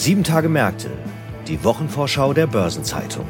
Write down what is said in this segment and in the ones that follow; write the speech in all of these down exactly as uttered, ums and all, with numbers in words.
Sieben Tage Märkte, die Wochenvorschau der Börsenzeitung.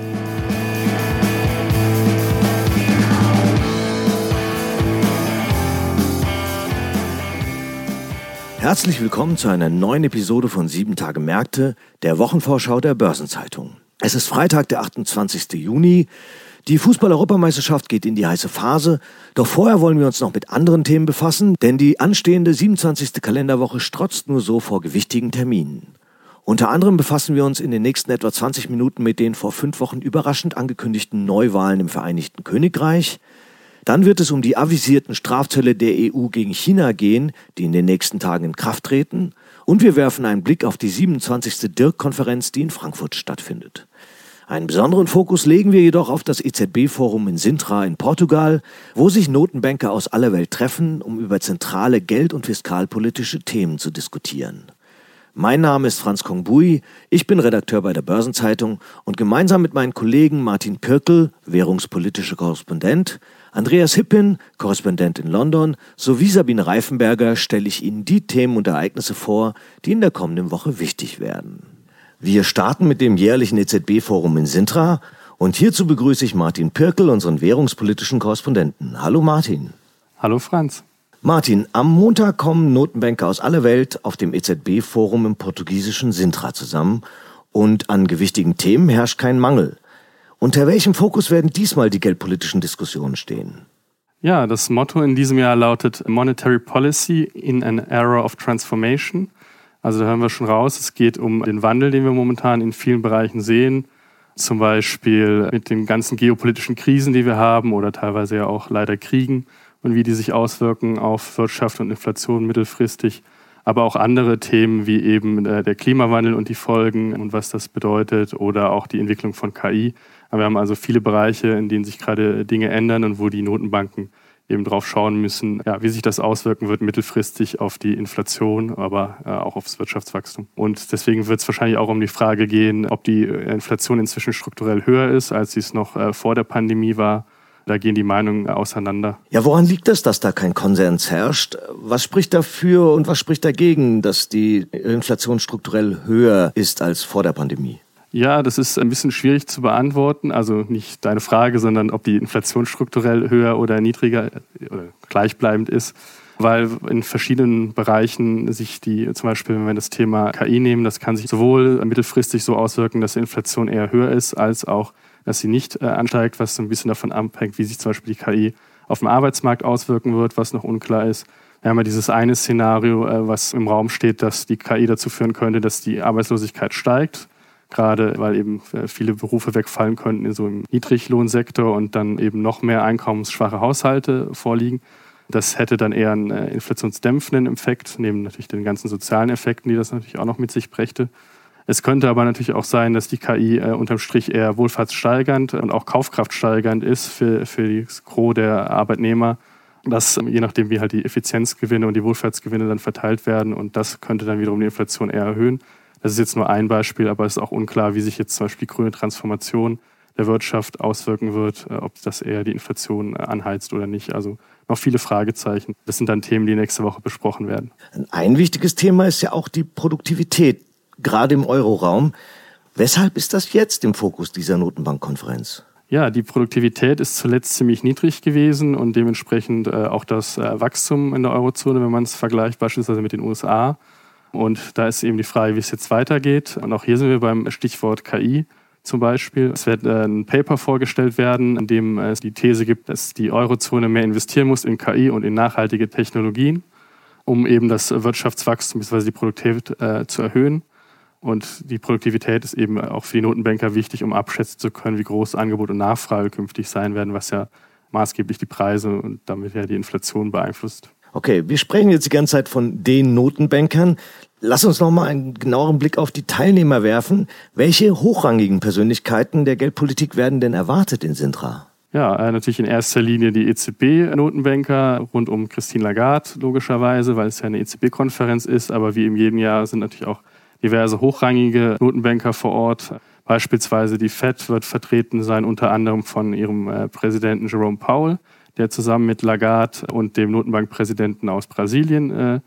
Herzlich willkommen zu einer neuen Episode von Sieben Tage Märkte, der Wochenvorschau der Börsenzeitung. Es ist Freitag, der achtundzwanzigsten Juni. Die Fußball-Europameisterschaft geht in die heiße Phase. Doch vorher wollen wir uns noch mit anderen Themen befassen, denn die anstehende siebenundzwanzigste Kalenderwoche strotzt nur so vor gewichtigen Terminen. Unter anderem befassen wir uns in den nächsten etwa zwanzig Minuten mit den vor fünf Wochen überraschend angekündigten Neuwahlen im Vereinigten Königreich. Dann wird es um die avisierten Strafzölle der E U gegen China gehen, die in den nächsten Tagen in Kraft treten. Und wir werfen einen Blick auf die siebenundzwanzigste D I R C-Konferenz, die in Frankfurt stattfindet. Einen besonderen Fokus legen wir jedoch auf das E Z B-Forum in Sintra in Portugal, wo sich Notenbanker aus aller Welt treffen, um über zentrale geld- und fiskalpolitische Themen zu diskutieren. Mein Name ist Franz Kongbui, ich bin Redakteur bei der Börsenzeitung und gemeinsam mit meinen Kollegen Martin Pirkel, währungspolitischer Korrespondent, Andreas Hippin, Korrespondent in London, sowie Sabine Reifenberger stelle ich Ihnen die Themen und Ereignisse vor, die in der kommenden Woche wichtig werden. Wir starten mit dem jährlichen E Z B-Forum in Sintra und hierzu begrüße ich Martin Pirkel, unseren währungspolitischen Korrespondenten. Hallo Martin. Hallo Franz. Martin, am Montag kommen Notenbanker aus aller Welt auf dem E Z B-Forum im portugiesischen Sintra zusammen und an gewichtigen Themen herrscht kein Mangel. Unter welchem Fokus werden diesmal die geldpolitischen Diskussionen stehen? Ja, das Motto in diesem Jahr lautet Monetary Policy in an Era of Transformation. Also da hören wir schon raus, es geht um den Wandel, den wir momentan in vielen Bereichen sehen. Zum Beispiel mit den ganzen geopolitischen Krisen, die wir haben oder teilweise ja auch leider Kriegen und wie die sich auswirken auf Wirtschaft und Inflation mittelfristig. Aber auch andere Themen wie eben der Klimawandel und die Folgen und was das bedeutet oder auch die Entwicklung von K I. Aber wir haben also viele Bereiche, in denen sich gerade Dinge ändern und wo die Notenbanken eben drauf schauen müssen, ja, wie sich das auswirken wird mittelfristig auf die Inflation, aber äh, auch aufs Wirtschaftswachstum. Und deswegen wird es wahrscheinlich auch um die Frage gehen, ob die Inflation inzwischen strukturell höher ist, als sie es noch äh, vor der Pandemie war. Da gehen die Meinungen auseinander. Ja, woran liegt es, dass da kein Konsens herrscht? Was spricht dafür und was spricht dagegen, dass die Inflation strukturell höher ist als vor der Pandemie? Ja, das ist ein bisschen schwierig zu beantworten. Also nicht deine Frage, sondern ob die Inflation strukturell höher oder niedriger oder gleichbleibend ist. Weil in verschiedenen Bereichen sich die, zum Beispiel wenn wir das Thema K I nehmen, das kann sich sowohl mittelfristig so auswirken, dass die Inflation eher höher ist, als auch, dass sie nicht äh, ansteigt, was so ein bisschen davon abhängt, wie sich zum Beispiel die K I auf dem Arbeitsmarkt auswirken wird, was noch unklar ist. Wir haben ja dieses eine Szenario, äh, was im Raum steht, dass die K I dazu führen könnte, dass die Arbeitslosigkeit steigt. Gerade weil eben viele Berufe wegfallen könnten in so einem Niedriglohnsektor und dann eben noch mehr einkommensschwache Haushalte vorliegen. Das hätte dann eher einen inflationsdämpfenden Effekt, neben natürlich den ganzen sozialen Effekten, die das natürlich auch noch mit sich brächte. Es könnte aber natürlich auch sein, dass die K I äh, unterm Strich eher wohlfahrtssteigernd und auch kaufkraftsteigernd ist für, für das Gros der Arbeitnehmer. Das, je nachdem, wie halt die Effizienzgewinne und die Wohlfahrtsgewinne dann verteilt werden. Und das könnte dann wiederum die Inflation eher erhöhen. Das ist jetzt nur ein Beispiel, aber es ist auch unklar, wie sich jetzt zum Beispiel die grüne Transformation der Wirtschaft auswirken wird, ob das eher die Inflation anheizt oder nicht. Also noch viele Fragezeichen. Das sind dann Themen, die nächste Woche besprochen werden. Ein wichtiges Thema ist ja auch die Produktivität, gerade im Euroraum. Weshalb ist das jetzt im Fokus dieser Notenbankkonferenz? Ja, die Produktivität ist zuletzt ziemlich niedrig gewesen und dementsprechend äh, auch das äh, Wachstum in der Eurozone, wenn man es vergleicht, beispielsweise mit den U S A. Und da ist eben die Frage, wie es jetzt weitergeht. Und auch hier sind wir beim Stichwort K I zum Beispiel. Es wird äh, ein Paper vorgestellt werden, in dem es die These gibt, dass die Eurozone mehr investieren muss in K I und in nachhaltige Technologien, um eben das Wirtschaftswachstum bzw. die Produktivität äh, zu erhöhen. Und die Produktivität ist eben auch für die Notenbanker wichtig, um abschätzen zu können, wie groß Angebot und Nachfrage künftig sein werden, was ja maßgeblich die Preise und damit ja die Inflation beeinflusst. Okay, wir sprechen jetzt die ganze Zeit von den Notenbankern. Lass uns noch mal einen genaueren Blick auf die Teilnehmer werfen. Welche hochrangigen Persönlichkeiten der Geldpolitik werden denn erwartet in Sintra? Ja, natürlich in erster Linie die E Z B-Notenbanker rund um Christine Lagarde, logischerweise, weil es ja eine E Z B-Konferenz ist. Aber wie in jedem Jahr sind natürlich auch diverse hochrangige Notenbanker vor Ort. Beispielsweise die Fed wird vertreten sein, unter anderem von ihrem äh, Präsidenten Jerome Powell, der zusammen mit Lagarde und dem Notenbankpräsidenten aus Brasilien äh,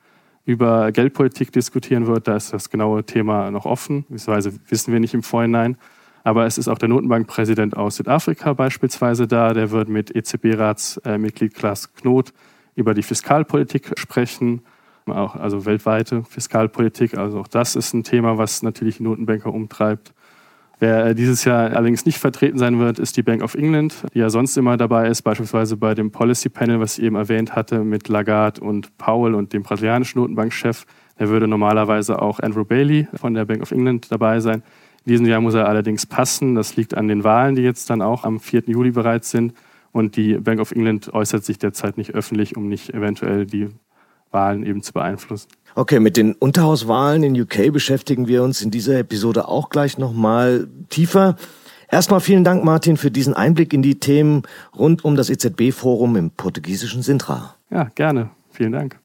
über Geldpolitik diskutieren wird. Da ist das genaue Thema noch offen, beziehungsweise wissen wir nicht im Vorhinein. Aber es ist auch der Notenbankpräsident aus Südafrika beispielsweise da. Der wird mit E Z B-Ratsmitglied Klaas Knot über die Fiskalpolitik sprechen, auch, also weltweite Fiskalpolitik. Also auch das ist ein Thema, was natürlich die Notenbanker umtreibt. Wer dieses Jahr allerdings nicht vertreten sein wird, ist die Bank of England, die ja sonst immer dabei ist, beispielsweise bei dem Policy Panel, was ich eben erwähnt hatte, mit Lagarde und Powell und dem brasilianischen Notenbankchef. Da würde normalerweise auch Andrew Bailey von der Bank of England dabei sein. In diesem Jahr muss er allerdings passen. Das liegt an den Wahlen, die jetzt dann auch am vierten Juli bereits sind. Und die Bank of England äußert sich derzeit nicht öffentlich, um nicht eventuell die Wahlen eben zu beeinflussen. Okay, mit den Unterhauswahlen in U K beschäftigen wir uns in dieser Episode auch gleich nochmal tiefer. Erstmal vielen Dank, Martin, für diesen Einblick in die Themen rund um das E Z B-Forum im portugiesischen Sintra. Ja, gerne. Vielen Dank.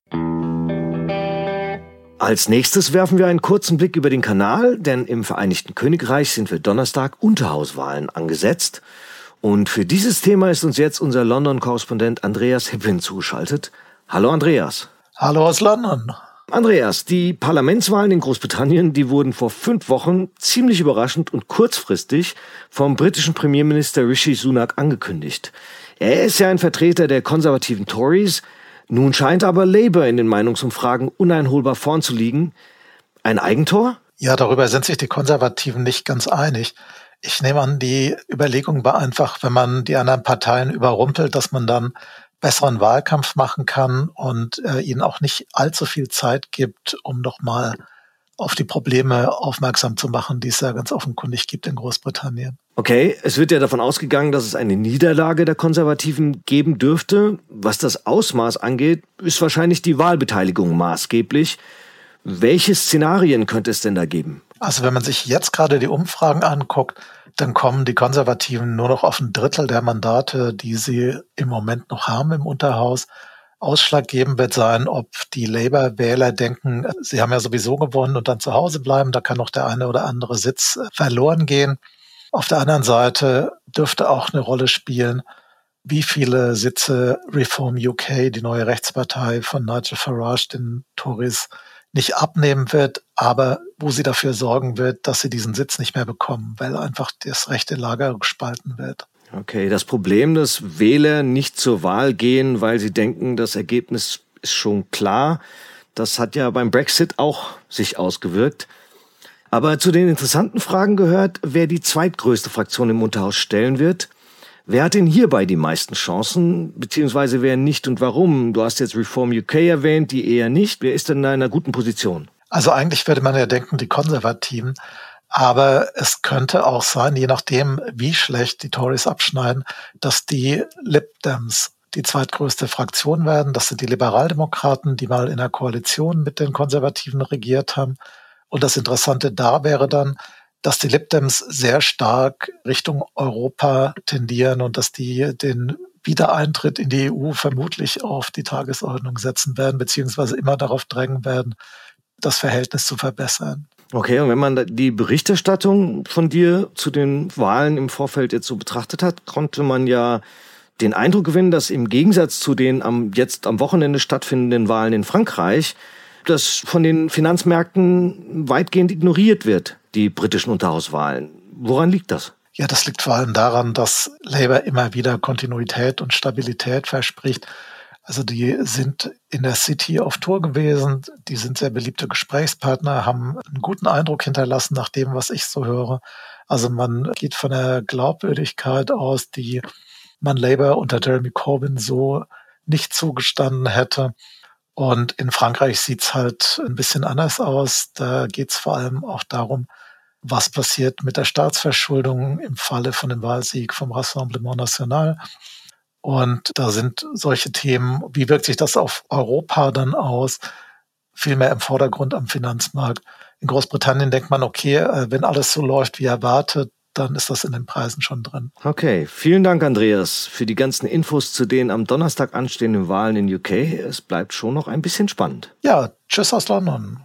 Als nächstes werfen wir einen kurzen Blick über den Kanal, denn im Vereinigten Königreich sind für Donnerstag Unterhauswahlen angesetzt. Und für dieses Thema ist uns jetzt unser London-Korrespondent Andreas Hippin zugeschaltet. Hallo Andreas. Hallo aus London. Andreas, die Parlamentswahlen in Großbritannien, die wurden vor fünf Wochen ziemlich überraschend und kurzfristig vom britischen Premierminister Rishi Sunak angekündigt. Er ist ja ein Vertreter der konservativen Tories. Nun scheint aber Labour in den Meinungsumfragen uneinholbar vorn zu liegen. Ein Eigentor? Ja, darüber sind sich die Konservativen nicht ganz einig. Ich nehme an, die Überlegung war einfach, wenn man die anderen Parteien überrumpelt, dass man dann besseren Wahlkampf machen kann und äh, ihnen auch nicht allzu viel Zeit gibt, um nochmal auf die Probleme aufmerksam zu machen, die es ja ganz offenkundig gibt in Großbritannien. Okay, es wird ja davon ausgegangen, dass es eine Niederlage der Konservativen geben dürfte. Was das Ausmaß angeht, ist wahrscheinlich die Wahlbeteiligung maßgeblich. Welche Szenarien könnte es denn da geben? Also wenn man sich jetzt gerade die Umfragen anguckt, dann kommen die Konservativen nur noch auf ein Drittel der Mandate, die sie im Moment noch haben im Unterhaus. Ausschlaggebend wird sein, ob die Labour-Wähler denken, sie haben ja sowieso gewonnen und dann zu Hause bleiben. Da kann noch der eine oder andere Sitz verloren gehen. Auf der anderen Seite dürfte auch eine Rolle spielen, wie viele Sitze Reform U K, die neue Rechtspartei von Nigel Farage, den Tories, nicht abnehmen wird, aber wo sie dafür sorgen wird, dass sie diesen Sitz nicht mehr bekommen, weil einfach das rechte Lager gespalten wird. Okay, das Problem, dass Wähler nicht zur Wahl gehen, weil sie denken, das Ergebnis ist schon klar, das hat ja beim Brexit auch sich ausgewirkt. Aber zu den interessanten Fragen gehört, wer die zweitgrößte Fraktion im Unterhaus stellen wird. Wer hat denn hierbei die meisten Chancen, beziehungsweise wer nicht und warum? Du hast jetzt Reform U K erwähnt, die eher nicht. Wer ist denn in einer guten Position? Also eigentlich würde man ja denken, die Konservativen. Aber es könnte auch sein, je nachdem, wie schlecht die Tories abschneiden, dass die Lib Dems die zweitgrößte Fraktion werden. Das sind die Liberaldemokraten, die mal in der Koalition mit den Konservativen regiert haben. Und das Interessante da wäre dann, dass die Lib Dems sehr stark Richtung Europa tendieren und dass die den Wiedereintritt in die E U vermutlich auf die Tagesordnung setzen werden, beziehungsweise immer darauf drängen werden, das Verhältnis zu verbessern. Okay, und wenn man die Berichterstattung von dir zu den Wahlen im Vorfeld jetzt so betrachtet hat, konnte man ja den Eindruck gewinnen, dass im Gegensatz zu den am, jetzt am Wochenende stattfindenden Wahlen in Frankreich, das von den Finanzmärkten weitgehend ignoriert wird, die britischen Unterhauswahlen. Woran liegt das? Ja, das liegt vor allem daran, dass Labour immer wieder Kontinuität und Stabilität verspricht. Also die sind in der City auf Tour gewesen, die sind sehr beliebte Gesprächspartner, haben einen guten Eindruck hinterlassen nach dem, was ich so höre. Also man geht von der Glaubwürdigkeit aus, die man Labour unter Jeremy Corbyn so nicht zugestanden hätte. Und in Frankreich sieht's halt ein bisschen anders aus. Da geht's vor allem auch darum, was passiert mit der Staatsverschuldung im Falle von dem Wahlsieg vom Rassemblement National. Und da sind solche Themen, wie wirkt sich das auf Europa dann aus, viel mehr im Vordergrund am Finanzmarkt. In Großbritannien denkt man, okay, wenn alles so läuft wie erwartet, dann ist das in den Preisen schon drin. Okay, vielen Dank, Andreas, für die ganzen Infos zu den am Donnerstag anstehenden Wahlen in U K. Es bleibt schon noch ein bisschen spannend. Ja, tschüss aus London.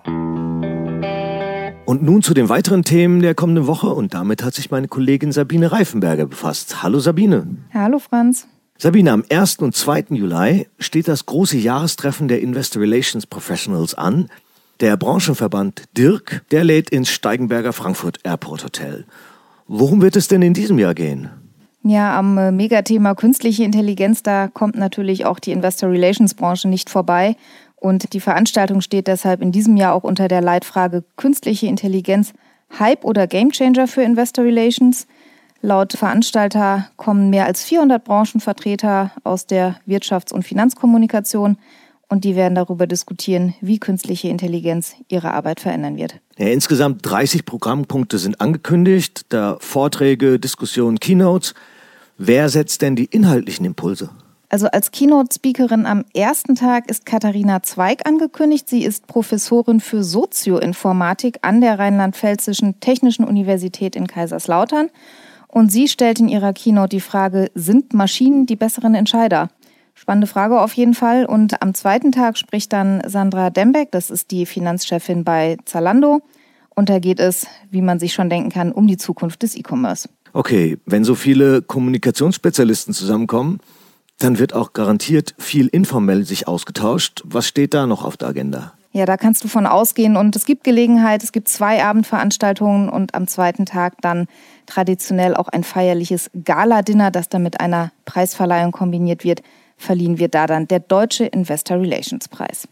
Und nun zu den weiteren Themen der kommenden Woche. Und damit hat sich meine Kollegin Sabine Reifenberger befasst. Hallo Sabine. Hallo Franz. Sabine, am ersten und zweiten Juli steht das große Jahrestreffen der Investor Relations Professionals an. Der Branchenverband D I R C, der lädt ins Steigenberger Frankfurt Airport Hotel. Worum wird es denn in diesem Jahr gehen? Ja, am Megathema künstliche Intelligenz, da kommt natürlich auch die Investor Relations Branche nicht vorbei. Und die Veranstaltung steht deshalb in diesem Jahr auch unter der Leitfrage künstliche Intelligenz, Hype oder Gamechanger für Investor Relations. Laut Veranstalter kommen mehr als vierhundert Branchenvertreter aus der Wirtschafts- und Finanzkommunikation und die werden darüber diskutieren, wie künstliche Intelligenz ihre Arbeit verändern wird. Ja, insgesamt dreißig Programmpunkte sind angekündigt, da Vorträge, Diskussionen, Keynotes. Wer setzt denn die inhaltlichen Impulse? Also als Keynote-Speakerin am ersten Tag ist Katharina Zweig angekündigt. Sie ist Professorin für Sozioinformatik an der Rheinland-Pfälzischen Technischen Universität in Kaiserslautern. Und sie stellt in ihrer Keynote die Frage, sind Maschinen die besseren Entscheider? Spannende Frage auf jeden Fall. Und am zweiten Tag spricht dann Sandra Dembeck, das ist die Finanzchefin bei Zalando. Und da geht es, wie man sich schon denken kann, um die Zukunft des E-Commerce. Okay, wenn so viele Kommunikationsspezialisten zusammenkommen, dann wird auch garantiert viel informell sich ausgetauscht. Was steht da noch auf der Agenda? Ja, da kannst du von ausgehen und es gibt Gelegenheit, es gibt zwei Abendveranstaltungen und am zweiten Tag dann traditionell auch ein feierliches Gala-Dinner, das dann mit einer Preisverleihung kombiniert wird. Verliehen wird da dann der Deutsche Investor Relations Preis.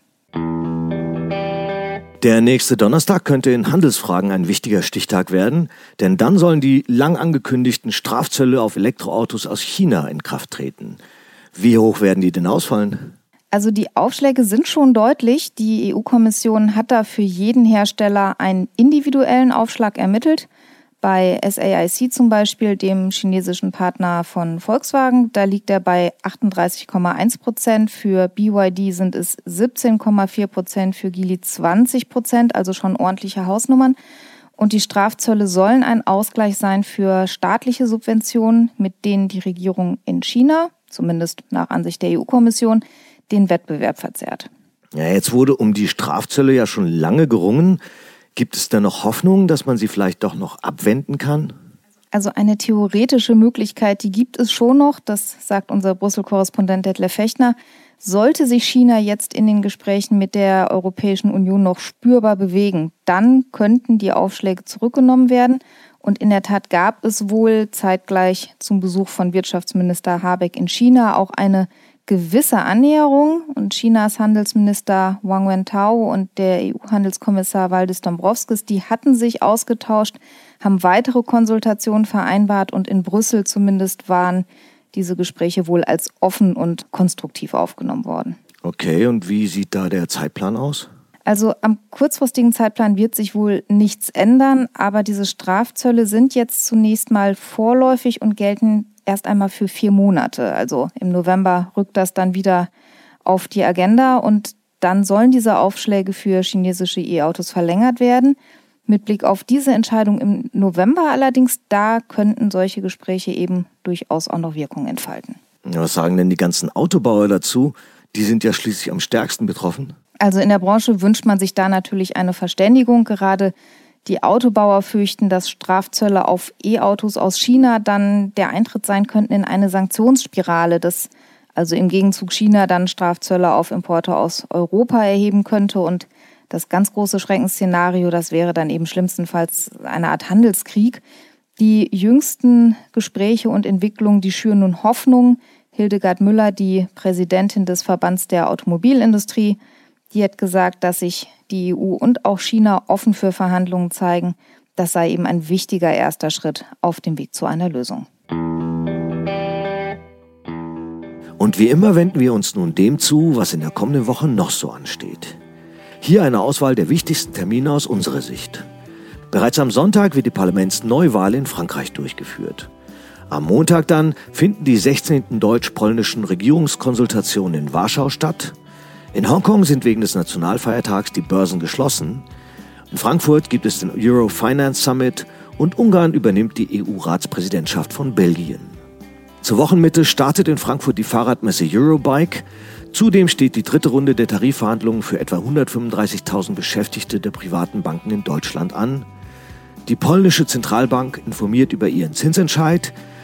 Der nächste Donnerstag könnte in Handelsfragen ein wichtiger Stichtag werden, denn dann sollen die lang angekündigten Strafzölle auf Elektroautos aus China in Kraft treten. Wie hoch werden die denn ausfallen? Also die Aufschläge sind schon deutlich. Die E U-Kommission hat da für jeden Hersteller einen individuellen Aufschlag ermittelt. Bei S A I C zum Beispiel, dem chinesischen Partner von Volkswagen, da liegt er bei achtunddreißig Komma eins Prozent. Für B Y D sind es siebzehn Komma vier Prozent, für Geely zwanzig Prozent, also schon ordentliche Hausnummern. Und die Strafzölle sollen ein Ausgleich sein für staatliche Subventionen, mit denen die Regierung in China, zumindest nach Ansicht der E U-Kommission, den Wettbewerb verzerrt. Ja, jetzt wurde um die Strafzölle ja schon lange gerungen. Gibt es da noch Hoffnung, dass man sie vielleicht doch noch abwenden kann? Also eine theoretische Möglichkeit, die gibt es schon noch, das sagt unser Brüssel-Korrespondent Detlef Fechner. Sollte sich China jetzt in den Gesprächen mit der Europäischen Union noch spürbar bewegen, dann könnten die Aufschläge zurückgenommen werden. Und in der Tat gab es wohl zeitgleich zum Besuch von Wirtschaftsminister Habeck in China auch eine gewisse Annäherung. Und Chinas Handelsminister Wang Wentao und der E U-Handelskommissar Valdis Dombrovskis, die hatten sich ausgetauscht, haben weitere Konsultationen vereinbart und in Brüssel zumindest waren diese Gespräche wohl als offen und konstruktiv aufgenommen worden. Okay, und wie sieht da der Zeitplan aus? Also am kurzfristigen Zeitplan wird sich wohl nichts ändern, aber diese Strafzölle sind jetzt zunächst mal vorläufig und gelten erst einmal für vier Monate. Also im November rückt das dann wieder auf die Agenda und dann sollen diese Aufschläge für chinesische E-Autos verlängert werden. Mit Blick auf diese Entscheidung im November allerdings, da könnten solche Gespräche eben durchaus auch noch Wirkung entfalten. Was sagen denn die ganzen Autobauer dazu? Die sind ja schließlich am stärksten betroffen. Also in der Branche wünscht man sich da natürlich eine Verständigung. Gerade die Autobauer fürchten, dass Strafzölle auf E-Autos aus China dann der Eintritt sein könnten in eine Sanktionsspirale, dass also im Gegenzug China dann Strafzölle auf Importe aus Europa erheben könnte. Und das ganz große Schreckensszenario, das wäre dann eben schlimmstenfalls eine Art Handelskrieg. Die jüngsten Gespräche und Entwicklungen, die schüren nun Hoffnung. Hildegard Müller, die Präsidentin des Verbands der Automobilindustrie, die hat gesagt, dass sich die E U und auch China offen für Verhandlungen zeigen. Das sei eben ein wichtiger erster Schritt auf dem Weg zu einer Lösung. Und wie immer wenden wir uns nun dem zu, was in der kommenden Woche noch so ansteht. Hier eine Auswahl der wichtigsten Termine aus unserer Sicht. Bereits am Sonntag wird die Parlamentsneuwahl in Frankreich durchgeführt. Am Montag dann finden die sechzehnten deutsch-polnischen Regierungskonsultationen in Warschau statt. In Hongkong sind wegen des Nationalfeiertags die Börsen geschlossen. In Frankfurt gibt es den Euro Finance Summit und Ungarn übernimmt die E U-Ratspräsidentschaft von Belgien. Zur Wochenmitte startet in Frankfurt die Fahrradmesse Eurobike. Zudem steht die dritte Runde der Tarifverhandlungen für etwa hundertfünfunddreißigtausend Beschäftigte der privaten Banken in Deutschland an. Die polnische Zentralbank informiert über ihren Zinsentscheid.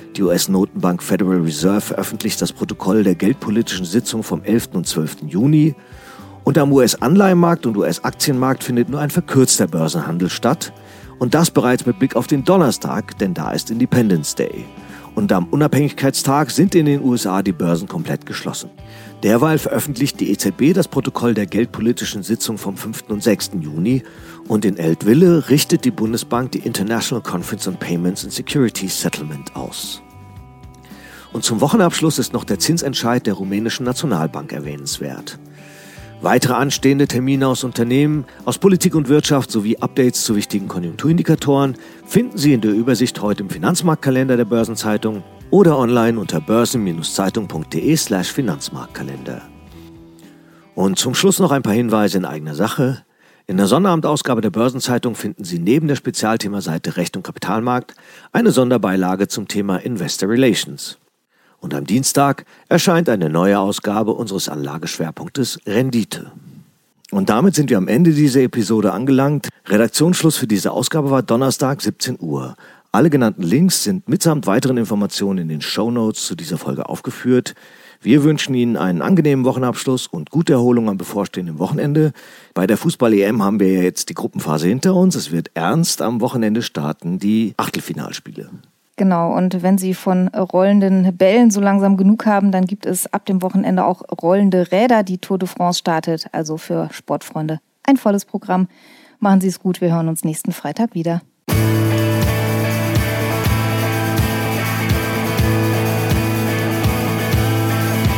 Die U S-Notenbank Federal Reserve veröffentlicht das Protokoll der geldpolitischen Sitzung vom elften und zwölften Juni. Und am U S-Anleihenmarkt und U S-Aktienmarkt findet nur ein verkürzter Börsenhandel statt. Und das bereits mit Blick auf den Donnerstag, denn da ist Independence Day. Und am Unabhängigkeitstag sind in den U S A die Börsen komplett geschlossen. Derweil veröffentlicht die E Z B das Protokoll der geldpolitischen Sitzung vom fünften und sechsten Juni und in Eltville richtet die Bundesbank die International Conference on Payments and Securities Settlement aus. Und zum Wochenabschluss ist noch der Zinsentscheid der rumänischen Nationalbank erwähnenswert. Weitere anstehende Termine aus Unternehmen, aus Politik und Wirtschaft sowie Updates zu wichtigen Konjunkturindikatoren finden Sie in der Übersicht heute im Finanzmarktkalender der Börsenzeitung oder online unter börsen-zeitung.de slash Finanzmarktkalender. Und zum Schluss noch ein paar Hinweise in eigener Sache. In der Sonnabend-Ausgabe der Börsenzeitung finden Sie neben der Spezialthemaseite Recht und Kapitalmarkt eine Sonderbeilage zum Thema Investor Relations. Und am Dienstag erscheint eine neue Ausgabe unseres Anlageschwerpunktes Rendite. Und damit sind wir am Ende dieser Episode angelangt. Redaktionsschluss für diese Ausgabe war Donnerstag, siebzehn Uhr. Alle genannten Links sind mitsamt weiteren Informationen in den Shownotes zu dieser Folge aufgeführt. Wir wünschen Ihnen einen angenehmen Wochenabschluss und gute Erholung am bevorstehenden Wochenende. Bei der Fußball-E M haben wir ja jetzt die Gruppenphase hinter uns. Es wird ernst. Am Wochenende starten die Achtelfinalspiele. Genau, und wenn Sie von rollenden Bällen so langsam genug haben, dann gibt es ab dem Wochenende auch rollende Räder. Die Tour de France startet, also für Sportfreunde ein volles Programm. Machen Sie es gut, wir hören uns nächsten Freitag wieder.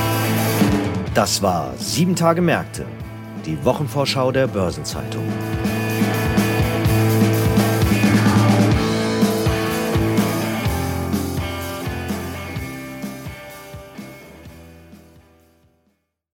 Das war sieben Tage Märkte, die Wochenvorschau der Börsenzeitung.